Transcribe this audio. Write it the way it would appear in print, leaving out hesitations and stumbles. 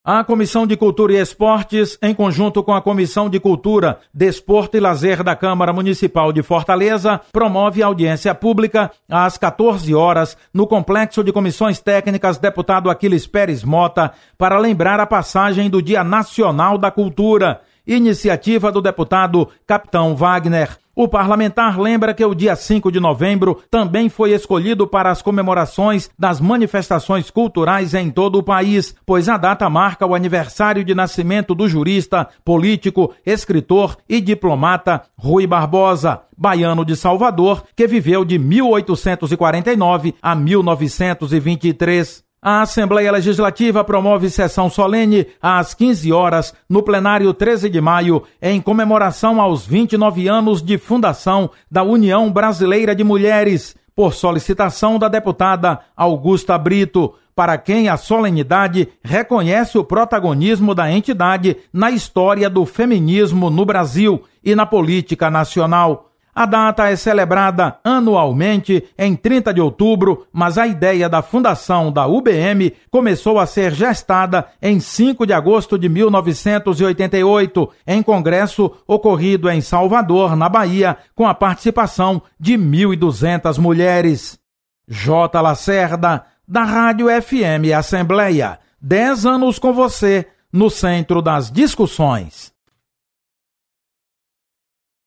A Comissão de Cultura e Esportes, em conjunto com a Comissão de Cultura, Desporto e Lazer da Câmara Municipal de Fortaleza, promove audiência pública às 14 horas no Complexo de Comissões Técnicas Deputado Aquiles Pérez Mota para lembrar a passagem do Dia Nacional da Cultura, iniciativa do deputado Capitão Wagner. O parlamentar lembra que o dia 5 de novembro também foi escolhido para as comemorações das manifestações culturais em todo o país, pois a data marca o aniversário de nascimento do jurista, político, escritor e diplomata Rui Barbosa, baiano de Salvador, que viveu de 1849 a 1923. A Assembleia Legislativa promove sessão solene às 15 horas no plenário 13 de maio em comemoração aos 29 anos de fundação da União Brasileira de Mulheres, por solicitação da deputada Augusta Brito, para quem a solenidade reconhece o protagonismo da entidade na história do feminismo no Brasil e na política nacional. A data é celebrada anualmente em 30 de outubro, mas a ideia da fundação da UBM começou a ser gestada em 5 de agosto de 1988, em congresso ocorrido em Salvador, na Bahia, com a participação de 1.200 mulheres. J. Lacerda, da Rádio FM Assembleia. 10 anos com você, no centro das discussões.